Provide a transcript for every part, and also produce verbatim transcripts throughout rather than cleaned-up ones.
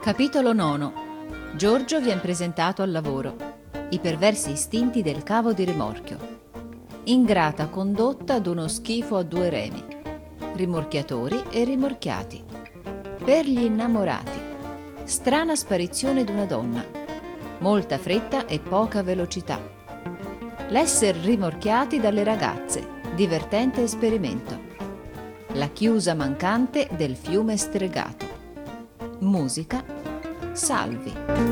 Capitolo nono. Giorgio viene presentato al lavoro. I perversi istinti del cavo di rimorchio. Ingrata condotta d'uno schifo a due remi. Rimorchiatori e rimorchiati. Per gli innamorati. Strana sparizione d'una donna. Molta fretta e poca velocità. L'esser rimorchiati dalle ragazze. Divertente esperimento. La chiusa mancante del fiume stregato. Musica, salvi.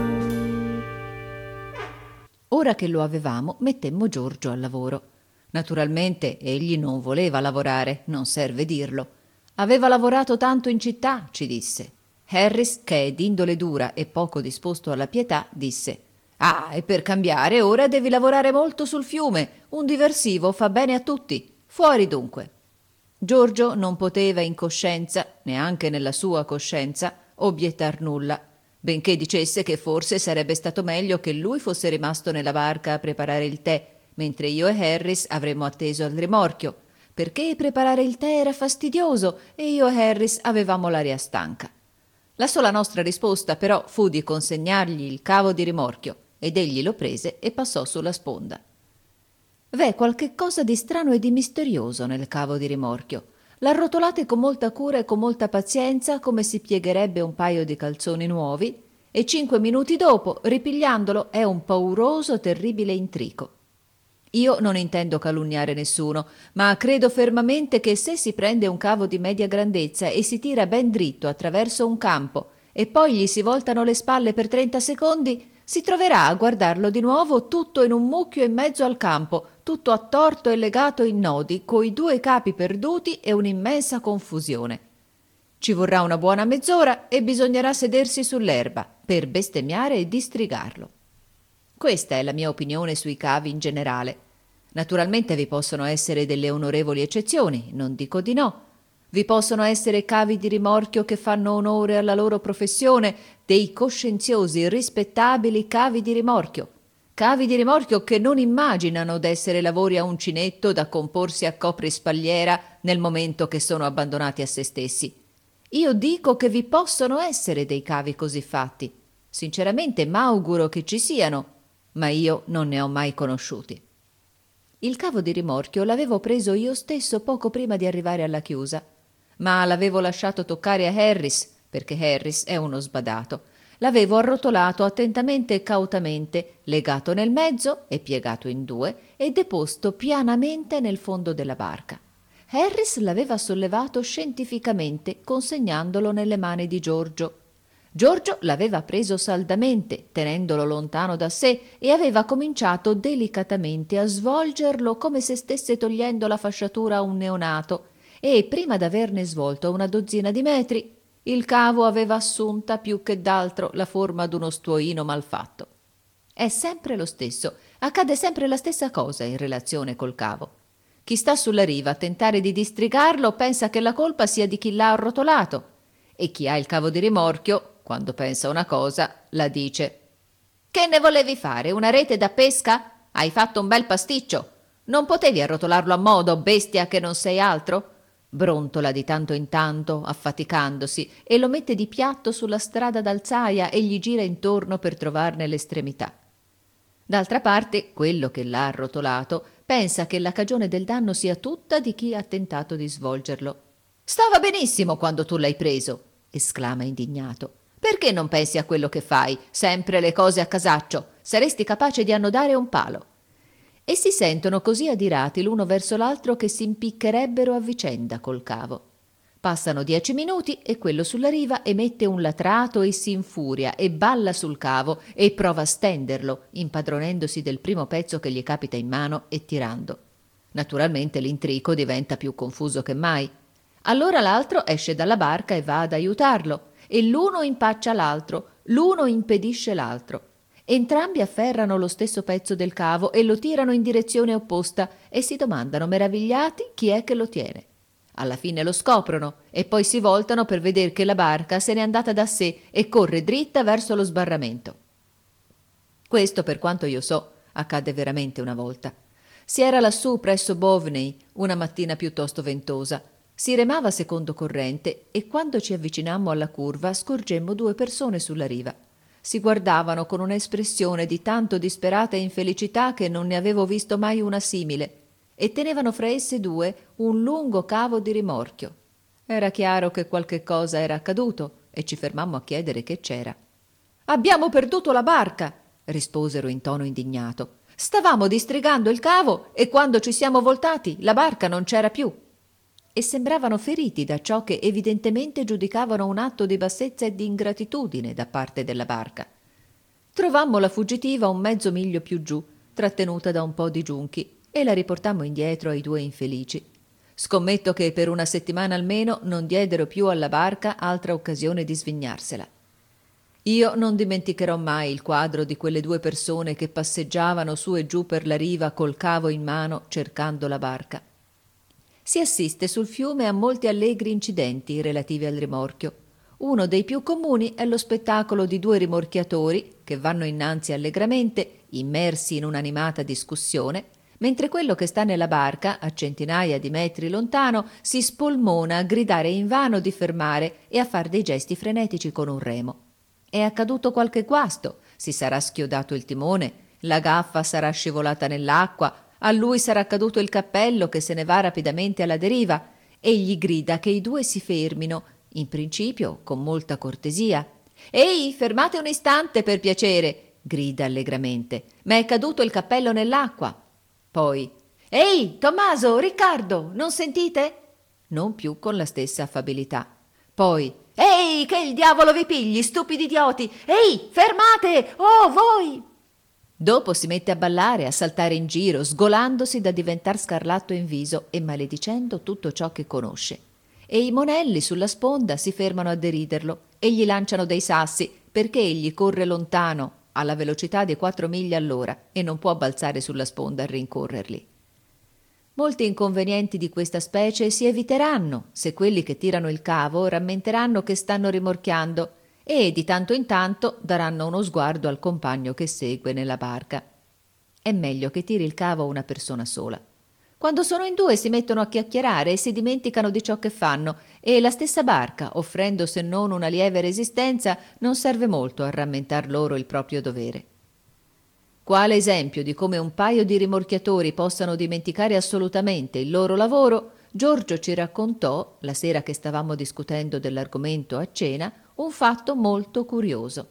Ora che lo avevamo, mettemmo Giorgio al lavoro. Naturalmente egli non voleva lavorare, non serve dirlo. Aveva lavorato tanto in città, ci disse. Harris, che è d'indole dura e poco disposto alla pietà, disse: «Ah, e per cambiare ora devi lavorare molto sul fiume. Un diversivo fa bene a tutti. Fuori dunque». Giorgio non poteva in coscienza, neanche nella sua coscienza, obiettar nulla, benché dicesse che forse sarebbe stato meglio che lui fosse rimasto nella barca a preparare il tè, mentre io e Harris avremmo atteso al rimorchio, perché preparare il tè era fastidioso e io e Harris avevamo l'aria stanca. La sola nostra risposta però fu di consegnargli il cavo di rimorchio, ed egli lo prese e passò sulla sponda. V'è qualche cosa di strano e di misterioso nel cavo di rimorchio. L'arrotolate con molta cura e con molta pazienza, come si piegherebbe un paio di calzoni nuovi, e cinque minuti dopo, ripigliandolo, è un pauroso, terribile intrico. Io non intendo calunniare nessuno, ma credo fermamente che se si prende un cavo di media grandezza e si tira ben dritto attraverso un campo e poi gli si voltano le spalle per trenta secondi, si troverà a guardarlo di nuovo tutto in un mucchio in mezzo al campo, tutto attorto e legato in nodi, coi due capi perduti e un'immensa confusione. Ci vorrà una buona mezz'ora e bisognerà sedersi sull'erba per bestemmiare e distrigarlo. Questa è la mia opinione sui cavi in generale. Naturalmente vi possono essere delle onorevoli eccezioni, non dico di no. Vi possono essere cavi di rimorchio che fanno onore alla loro professione, dei coscienziosi, rispettabili cavi di rimorchio. Cavi di rimorchio che non immaginano d'essere lavori a uncinetto da comporsi a coprispalliera nel momento che sono abbandonati a se stessi. Io dico che vi possono essere dei cavi così fatti. Sinceramente m'auguro che ci siano, ma io non ne ho mai conosciuti. Il cavo di rimorchio l'avevo preso io stesso poco prima di arrivare alla chiusa, ma l'avevo lasciato toccare a Harris, perché Harris è uno sbadato. L'avevo arrotolato attentamente e cautamente, legato nel mezzo e piegato in due e deposto pianamente nel fondo della barca. Harris l'aveva sollevato scientificamente, consegnandolo nelle mani di Giorgio. Giorgio l'aveva preso saldamente, tenendolo lontano da sé, e aveva cominciato delicatamente a svolgerlo come se stesse togliendo la fasciatura a un neonato, e prima d'averne svolto una dozzina di metri, il cavo aveva assunta più che d'altro la forma d'uno stuoino malfatto. È sempre lo stesso, accade sempre la stessa cosa in relazione col cavo. Chi sta sulla riva a tentare di distrigarlo pensa che la colpa sia di chi l'ha arrotolato, e chi ha il cavo di rimorchio, quando pensa una cosa, la dice. «Che ne volevi fare, una rete da pesca? Hai fatto un bel pasticcio. Non potevi arrotolarlo a modo, bestia che non sei altro?» Brontola di tanto in tanto, affaticandosi, e lo mette di piatto sulla strada d'alzaia e gli gira intorno per trovarne l'estremità. D'altra parte, quello che l'ha arrotolato pensa che la cagione del danno sia tutta di chi ha tentato di svolgerlo. «Stava benissimo quando tu l'hai preso!» esclama indignato. «Perché non pensi a quello che fai? Sempre le cose a casaccio. Saresti capace di annodare un palo». E si sentono così adirati l'uno verso l'altro che si impiccherebbero a vicenda col cavo. Passano dieci minuti e quello sulla riva emette un latrato e si infuria e balla sul cavo e prova a stenderlo, impadronendosi del primo pezzo che gli capita in mano e tirando. Naturalmente l'intrico diventa più confuso che mai. Allora l'altro esce dalla barca e va ad aiutarlo, e l'uno impaccia l'altro, l'uno impedisce l'altro. Entrambi afferrano lo stesso pezzo del cavo e lo tirano in direzione opposta e si domandano meravigliati chi è che lo tiene. Alla fine lo scoprono e poi si voltano per vedere che la barca se n'è andata da sé e corre dritta verso lo sbarramento. Questo, per quanto io so, accadde veramente una volta. Si era lassù presso Boveney una mattina piuttosto ventosa. Si remava secondo corrente e quando ci avvicinammo alla curva scorgemmo due persone sulla riva. Si guardavano con un'espressione di tanto disperata infelicità che non ne avevo visto mai una simile, e tenevano fra esse due un lungo cavo di rimorchio. Era chiaro che qualche cosa era accaduto e ci fermammo a chiedere che c'era. «Abbiamo perduto la barca!» risposero in tono indignato. «Stavamo distrigando il cavo e quando ci siamo voltati la barca non c'era più!» E sembravano feriti da ciò che evidentemente giudicavano un atto di bassezza e di ingratitudine da parte della barca. Trovammo la fuggitiva un mezzo miglio più giù, trattenuta da un po' di giunchi, e la riportammo indietro ai due infelici. Scommetto che per una settimana almeno non diedero più alla barca altra occasione di svignarsela. Io non dimenticherò mai il quadro di quelle due persone che passeggiavano su e giù per la riva col cavo in mano cercando la barca. Si assiste sul fiume a molti allegri incidenti relativi al rimorchio. Uno dei più comuni è lo spettacolo di due rimorchiatori che vanno innanzi allegramente, immersi in un'animata discussione, mentre quello che sta nella barca, a centinaia di metri lontano, si spolmona a gridare invano di fermare e a far dei gesti frenetici con un remo. È accaduto qualche guasto, si sarà schiodato il timone, la gaffa sarà scivolata nell'acqua, a lui sarà caduto il cappello che se ne va rapidamente alla deriva. Egli grida che i due si fermino, in principio con molta cortesia. «Ehi, fermate un istante per piacere!» grida allegramente. «Ma è caduto il cappello nell'acqua!» Poi «Ehi, Tommaso, Riccardo, non sentite?» Non più con la stessa affabilità. Poi «Ehi, che il diavolo vi pigli, stupidi idioti! Ehi, fermate! Oh, voi!» Dopo si mette a ballare, a saltare in giro, sgolandosi da diventar scarlatto in viso e maledicendo tutto ciò che conosce. E i monelli sulla sponda si fermano a deriderlo e gli lanciano dei sassi perché egli corre lontano, alla velocità di quattro miglia all'ora, e non può balzare sulla sponda a rincorrerli. Molti inconvenienti di questa specie si eviteranno se quelli che tirano il cavo rammenteranno che stanno rimorchiando e di tanto in tanto daranno uno sguardo al compagno che segue nella barca. È meglio che tiri il cavo una persona sola. Quando sono in due si mettono a chiacchierare e si dimenticano di ciò che fanno, e la stessa barca, offrendo se non una lieve resistenza, non serve molto a rammentar loro il proprio dovere. Quale esempio di come un paio di rimorchiatori possano dimenticare assolutamente il loro lavoro, Giorgio ci raccontò, la sera che stavamo discutendo dell'argomento a cena, un fatto molto curioso.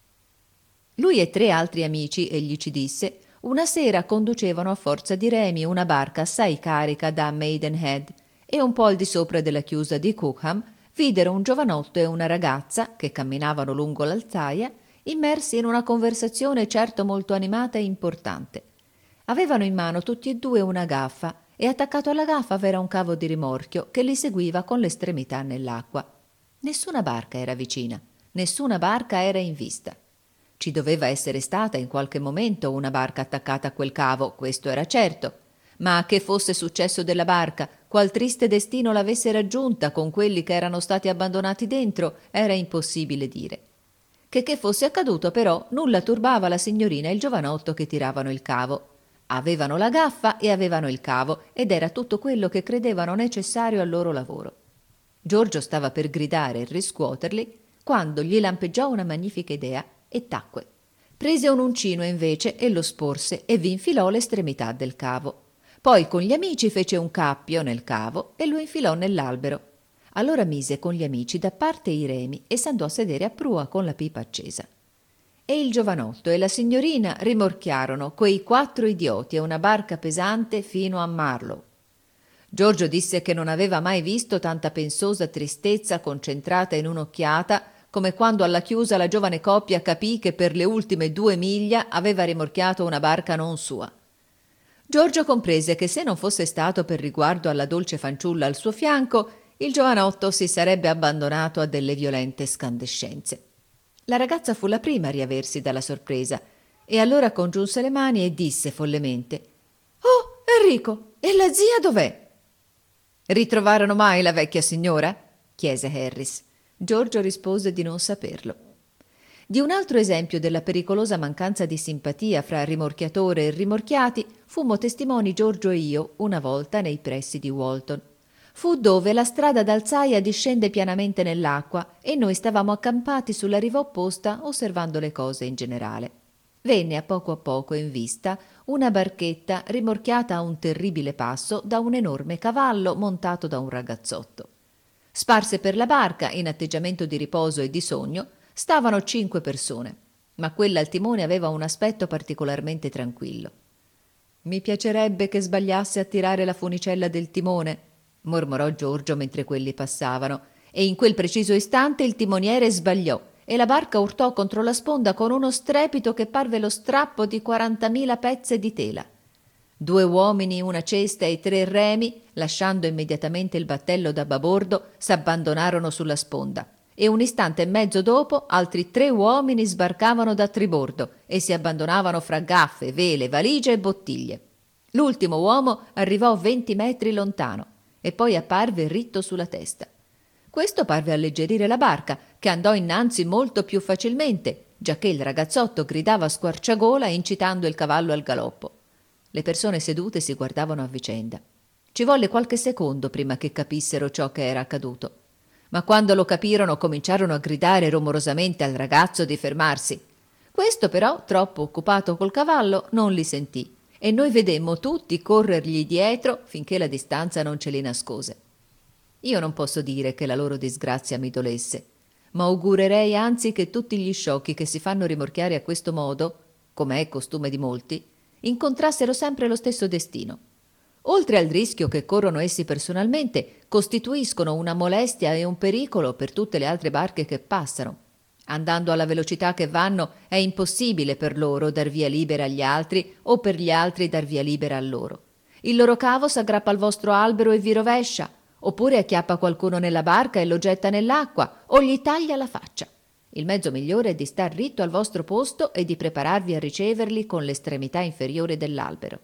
Lui e tre altri amici, egli ci disse, una sera conducevano a forza di remi una barca assai carica da Maidenhead e un po' al di sopra della chiusa di Cookham videro un giovanotto e una ragazza che camminavano lungo l'alzaia immersi in una conversazione certo molto animata e importante. Avevano in mano tutti e due una gaffa e attaccato alla gaffa v'era un cavo di rimorchio che li seguiva con l'estremità nell'acqua. Nessuna barca era vicina, nessuna barca era in vista. Ci doveva essere stata in qualche momento una barca attaccata a quel cavo, questo era certo, ma che fosse successo della barca, qual triste destino l'avesse raggiunta con quelli che erano stati abbandonati dentro, era impossibile dire. Che che fosse accaduto però nulla turbava la signorina e il giovanotto che tiravano il cavo. Avevano la gaffa e avevano il cavo ed era tutto quello che credevano necessario al loro lavoro. Giorgio stava per gridare e riscuoterli quando gli lampeggiò una magnifica idea e tacque. Prese un uncino invece e lo sporse e vi infilò l'estremità del cavo. Poi con gli amici fece un cappio nel cavo e lo infilò nell'albero. Allora mise con gli amici da parte i remi e s'andò a sedere a prua con la pipa accesa. E il giovanotto e la signorina rimorchiarono quei quattro idioti e una barca pesante fino a Marlow. Giorgio disse che non aveva mai visto tanta pensosa tristezza concentrata in un'occhiata come quando alla chiusa la giovane coppia capì che per le ultime due miglia aveva rimorchiato una barca non sua. Giorgio comprese che se non fosse stato per riguardo alla dolce fanciulla al suo fianco, il giovanotto si sarebbe abbandonato a delle violente scandescenze. La ragazza fu la prima a riaversi dalla sorpresa e allora congiunse le mani e disse follemente: «Oh, Enrico, e la zia dov'è?» «Ritrovarono mai la vecchia signora?» chiese Harris. Giorgio rispose di non saperlo. Di un altro esempio della pericolosa mancanza di simpatia fra rimorchiatore e rimorchiati fummo testimoni Giorgio e io una volta nei pressi di Walton. fu dove la strada d'Alzaia discende pianamente nell'acqua e noi stavamo accampati sulla riva opposta osservando le cose in generale. Venne a poco a poco in vista una barchetta rimorchiata a un terribile passo da un enorme cavallo montato da un ragazzotto. Sparse per la barca, in atteggiamento di riposo e di sogno, stavano cinque persone, ma quella al timone aveva un aspetto particolarmente tranquillo. «Mi piacerebbe che sbagliasse a tirare la funicella del timone», mormorò Giorgio mentre quelli passavano, e in quel preciso istante il timoniere sbagliò e la barca urtò contro la sponda con uno strepito che parve lo strappo di quarantamila pezze di tela. Due uomini, una cesta e tre remi, lasciando immediatamente il battello da babordo, s'abbandonarono sulla sponda e un istante e mezzo dopo altri tre uomini sbarcavano da tribordo e si abbandonavano fra gaffe, vele, valigie e bottiglie. L'ultimo uomo arrivò venti metri lontano e poi apparve ritto sulla testa. Questo parve alleggerire la barca, che andò innanzi molto più facilmente, giacché il ragazzotto gridava a squarciagola incitando il cavallo al galoppo. Le persone sedute si guardavano a vicenda. Ci volle qualche secondo prima che capissero ciò che era accaduto, ma quando lo capirono cominciarono a gridare rumorosamente al ragazzo di fermarsi. Questo però, troppo occupato col cavallo, non li sentì e noi vedemmo tutti corrergli dietro finché la distanza non ce li nascose. Io non posso dire che la loro disgrazia mi dolesse, ma augurerei anzi che tutti gli sciocchi che si fanno rimorchiare a questo modo, come è costume di molti, incontrassero sempre lo stesso destino. Oltre al rischio che corrono essi personalmente, costituiscono una molestia e un pericolo per tutte le altre barche che passano. Andando alla velocità che vanno, è impossibile per loro dar via libera agli altri o per gli altri dar via libera a loro. Il loro cavo s'aggrappa al vostro albero e vi rovescia, oppure acchiappa qualcuno nella barca e lo getta nell'acqua o gli taglia la faccia. Il mezzo migliore è di star ritto al vostro posto e di prepararvi a riceverli con l'estremità inferiore dell'albero.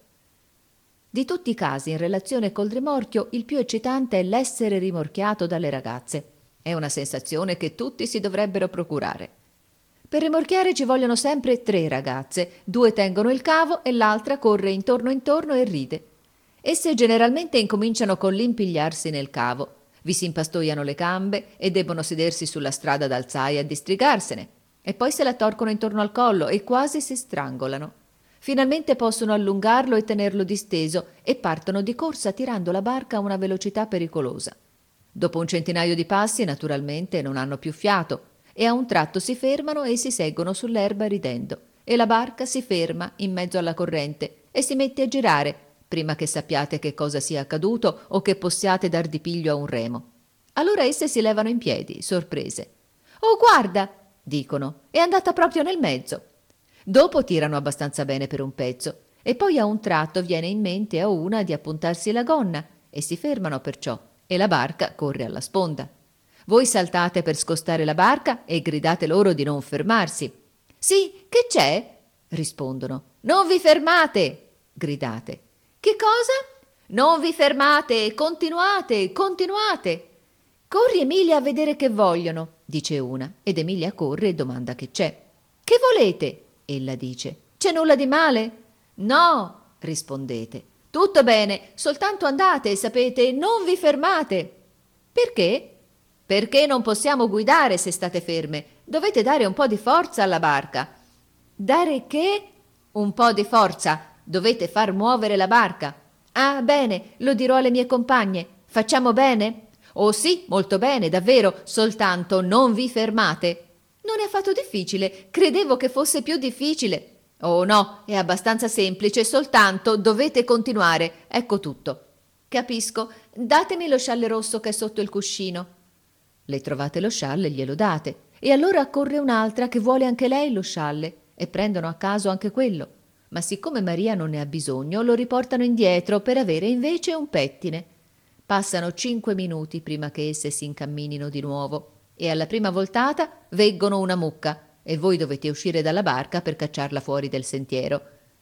Di tutti i casi in relazione col rimorchio, il più eccitante è l'essere rimorchiato dalle ragazze. È una sensazione che tutti si dovrebbero procurare. Per rimorchiare ci vogliono sempre tre ragazze, due tengono il cavo e l'altra corre intorno intorno e ride. Esse generalmente incominciano con l'impigliarsi nel cavo, vi si impastoiano le gambe e debbono sedersi sulla strada d'Alzaia a distrigarsene, e poi se la torcono intorno al collo e quasi si strangolano. Finalmente possono allungarlo e tenerlo disteso e partono di corsa tirando la barca a una velocità pericolosa. Dopo un centinaio di passi, naturalmente, non hanno più fiato e a un tratto si fermano e si seggono sull'erba ridendo e la barca si ferma in mezzo alla corrente e si mette a girare prima che sappiate che cosa sia accaduto o che possiate dar di piglio a un remo. Allora esse si levano in piedi, sorprese. «Oh, guarda!» dicono, «è andata proprio nel mezzo!» Dopo tirano abbastanza bene per un pezzo e poi a un tratto viene in mente a una di appuntarsi la gonna e si fermano perciò e la barca corre alla sponda. Voi saltate per scostare la barca e gridate loro di non fermarsi. «Sì, che c'è?» rispondono. «Non vi fermate!» gridate. «Che cosa?» «Non vi fermate, continuate, continuate!» «Corri, Emilia, a vedere che vogliono», dice una, ed Emilia corre e domanda che c'è. «Che volete?» ella dice. «C'è nulla di male?» «No», rispondete. «Tutto bene, soltanto andate, sapete, non vi fermate». «Perché?» «Perché non possiamo guidare se state ferme. Dovete dare un po' di forza alla barca». «Dare che?» «Un po' di forza. Dovete far muovere la barca». «Ah, bene, lo dirò alle mie compagne. Facciamo bene?» «Oh sì, molto bene, davvero, soltanto non vi fermate». «Non è affatto difficile, credevo che fosse più difficile». «Oh no, è abbastanza semplice, soltanto dovete continuare, ecco tutto». «Capisco, datemi lo scialle rosso che è sotto il cuscino». Le trovate lo scialle e glielo date, e allora accorre un'altra che vuole anche lei lo scialle, e prendono a caso anche quello. Ma siccome Maria non ne ha bisogno, lo riportano indietro per avere invece un pettine. Passano cinque minuti prima che esse si incamminino di nuovo, e alla prima voltata veggono una mucca, e voi dovete uscire dalla barca per cacciarla fuori del sentiero.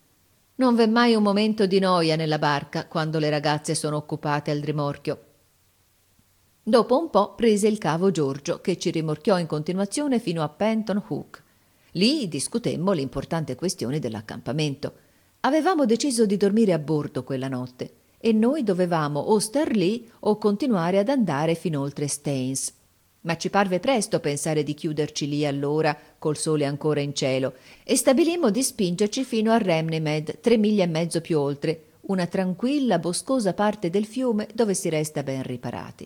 Non v'è mai un momento di noia nella barca quando le ragazze sono occupate al rimorchio. Dopo un po' prese il cavo Giorgio, che ci rimorchiò in continuazione fino a Penton Hook. Lì discutemmo l'importante questione dell'accampamento. Avevamo deciso di dormire a bordo quella notte e noi dovevamo o star lì o continuare ad andare fin oltre Staines. Ma ci parve presto pensare di chiuderci lì allora, col sole ancora in cielo, e stabilimmo di spingerci fino a Remnemed, tre miglia e mezzo più oltre, una tranquilla, boscosa parte del fiume dove si resta ben riparati.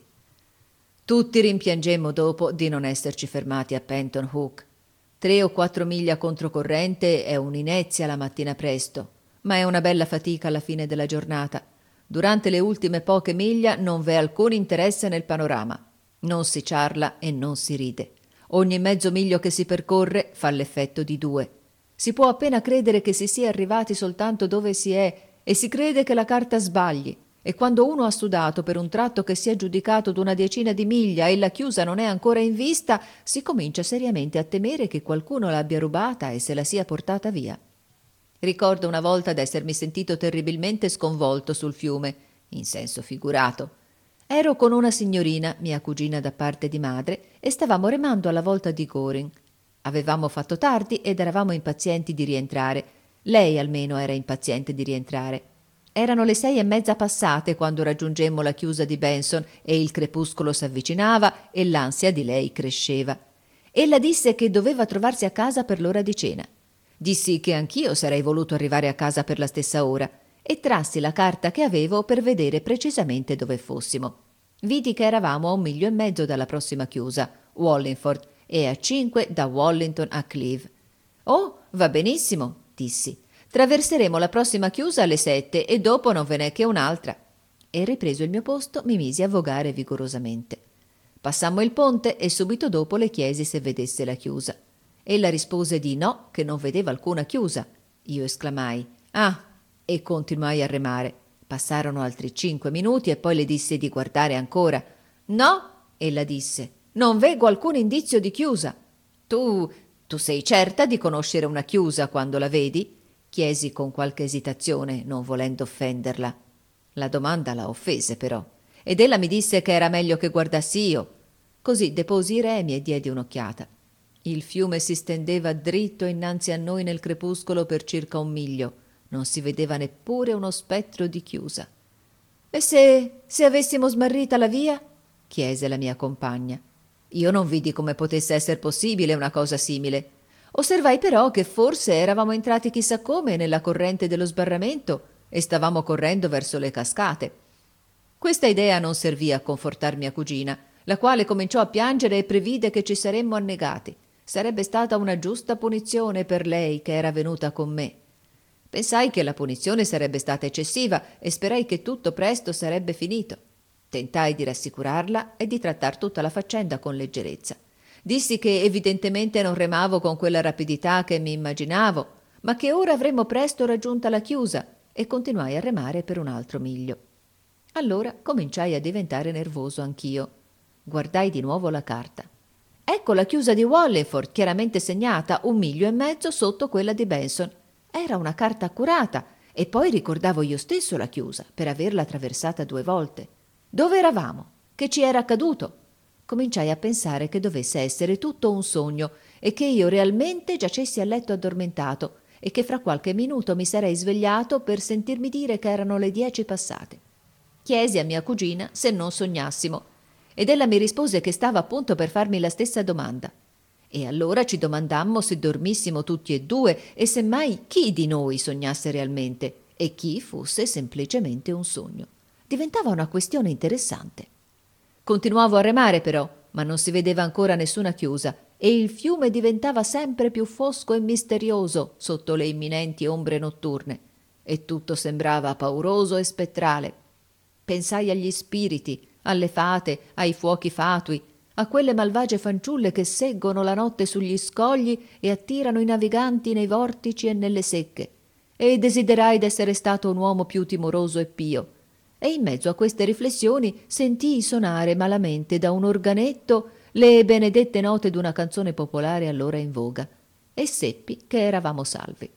Tutti rimpiangemmo dopo di non esserci fermati a Penton Hook. Tre o quattro miglia controcorrente è un'inezia la mattina presto, ma è una bella fatica alla fine della giornata. Durante le ultime poche miglia non v'è alcun interesse nel panorama. Non si ciarla e non si ride. Ogni mezzo miglio che si percorre fa l'effetto di due. Si può appena credere che si sia arrivati soltanto dove si è e si crede che la carta sbagli. E quando uno ha sudato per un tratto che si è giudicato d'una decina di miglia e la chiusa non è ancora in vista, si comincia seriamente a temere che qualcuno l'abbia rubata e se la sia portata via. Ricordo una volta d'essermi sentito terribilmente sconvolto sul fiume, in senso figurato. Ero con una signorina, mia cugina da parte di madre, e stavamo remando alla volta di Goring. Avevamo fatto tardi ed eravamo impazienti di rientrare. Lei almeno era impaziente di rientrare. Erano le sei e mezza passate quando raggiungemmo la chiusa di Benson e il crepuscolo s'avvicinava e l'ansia di lei cresceva. Ella disse che doveva trovarsi a casa per l'ora di cena. Dissi che anch'io sarei voluto arrivare a casa per la stessa ora e trassi la carta che avevo per vedere precisamente dove fossimo. Vidi che eravamo a un miglio e mezzo dalla prossima chiusa, Wallingford, e a cinque da Wallington a Cleeve. «Oh, va benissimo», dissi. «Traverseremo la prossima chiusa alle sette e dopo non ve n'è che un'altra». E ripreso il mio posto mi misi a vogare vigorosamente. Passammo il ponte e subito dopo le chiesi se vedesse la chiusa. Ella rispose di no, che non vedeva alcuna chiusa. Io esclamai «Ah!» e continuai a remare. Passarono altri cinque minuti e poi le dissi di guardare ancora. «No!» ella disse. «Non veggo alcun indizio di chiusa». «Tu... tu sei certa di conoscere una chiusa quando la vedi?» chiesi con qualche esitazione, non volendo offenderla. La domanda la offese però, ed ella mi disse che era meglio che guardassi io. Così deposi i remi e diedi un'occhiata. Il fiume si stendeva dritto innanzi a noi nel crepuscolo per circa un miglio. Non si vedeva neppure uno spettro di chiusa. «E se... se avessimo smarrita la via?» chiese la mia compagna. Io non vidi come potesse esser possibile una cosa simile. Osservai però che forse eravamo entrati chissà come nella corrente dello sbarramento e stavamo correndo verso le cascate. Questa idea non servì a confortar mia cugina, la quale cominciò a piangere e previde che ci saremmo annegati. Sarebbe stata una giusta punizione per lei che era venuta con me. Pensai che la punizione sarebbe stata eccessiva e sperai che tutto presto sarebbe finito. Tentai di rassicurarla e di trattar tutta la faccenda con leggerezza. Dissi che evidentemente non remavo con quella rapidità che mi immaginavo, ma che ora avremmo presto raggiunta la chiusa, e continuai a remare per un altro miglio. Allora cominciai a diventare nervoso anch'io. Guardai di nuovo la carta. Ecco la chiusa di Wallingford, chiaramente segnata un miglio e mezzo sotto quella di Benson. Era una carta accurata, e poi ricordavo io stesso la chiusa, per averla attraversata due volte. Dove eravamo? Che ci era accaduto? Cominciai a pensare che dovesse essere tutto un sogno e che io realmente giacessi a letto addormentato e che fra qualche minuto mi sarei svegliato per sentirmi dire che erano le dieci passate. Chiesi a mia cugina se non sognassimo ed ella mi rispose che stava appunto per farmi la stessa domanda. E allora ci domandammo se dormissimo tutti e due e se mai chi di noi sognasse realmente e chi fosse semplicemente un sogno. Diventava una questione interessante. Continuavo a remare però, ma non si vedeva ancora nessuna chiusa e il fiume diventava sempre più fosco e misterioso sotto le imminenti ombre notturne e tutto sembrava pauroso e spettrale. Pensai agli spiriti, alle fate, ai fuochi fatui, a quelle malvagie fanciulle che seggono la notte sugli scogli e attirano i naviganti nei vortici e nelle secche, e desiderai d'essere stato un uomo più timoroso e pio. E in mezzo a queste riflessioni sentii sonare malamente da un organetto le benedette note d'una canzone popolare allora in voga e seppi che eravamo salvi.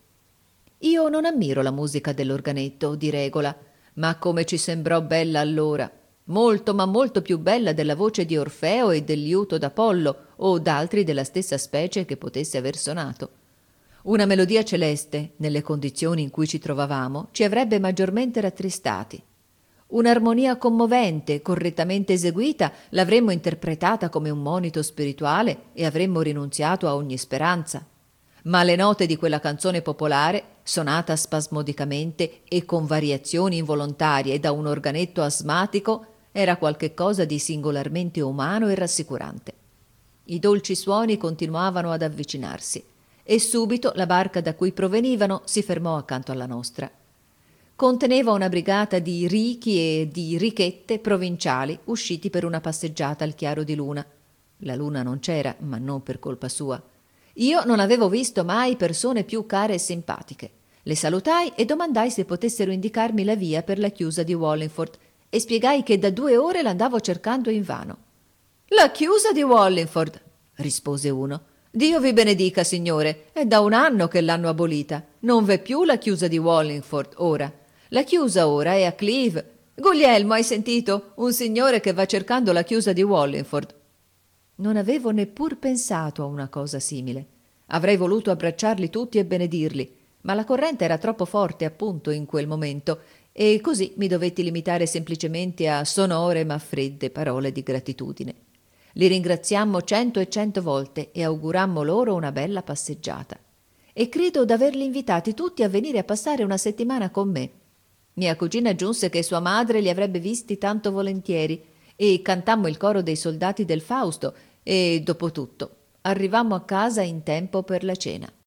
Io non ammiro la musica dell'organetto, di regola, ma come ci sembrò bella allora, molto ma molto più bella della voce di Orfeo e del liuto d'Apollo o d'altri della stessa specie che potesse aver sonato. Una melodia celeste, nelle condizioni in cui ci trovavamo, ci avrebbe maggiormente rattristati. Un'armonia commovente, correttamente eseguita, l'avremmo interpretata come un monito spirituale e avremmo rinunziato a ogni speranza. Ma le note di quella canzone popolare, sonata spasmodicamente e con variazioni involontarie da un organetto asmatico, era qualche cosa di singolarmente umano e rassicurante. I dolci suoni continuavano ad avvicinarsi e subito la barca da cui provenivano si fermò accanto alla nostra. Conteneva una brigata di richi e di richette provinciali usciti per una passeggiata al chiaro di luna. La luna non c'era, ma non per colpa sua. Io non avevo visto mai persone più care e simpatiche. Le salutai e domandai se potessero indicarmi la via per la chiusa di Wallingford e spiegai che da due ore l'andavo cercando invano. «La chiusa di Wallingford», rispose uno. «Dio vi benedica, signore, è da un anno che l'hanno abolita. Non v'è più la chiusa di Wallingford ora. La chiusa ora è a Cleeve. Guglielmo, hai sentito? Un signore che va cercando la chiusa di Wallingford». Non avevo neppur pensato a una cosa simile. Avrei voluto abbracciarli tutti e benedirli, ma la corrente era troppo forte appunto in quel momento e così mi dovetti limitare semplicemente a sonore ma fredde parole di gratitudine. Li ringraziammo cento e cento volte e augurammo loro una bella passeggiata. E credo d'averli invitati tutti a venire a passare una settimana con me. Mia cugina aggiunse che sua madre li avrebbe visti tanto volentieri e cantammo il coro dei soldati del Fausto e, dopo tutto, arrivammo a casa in tempo per la cena.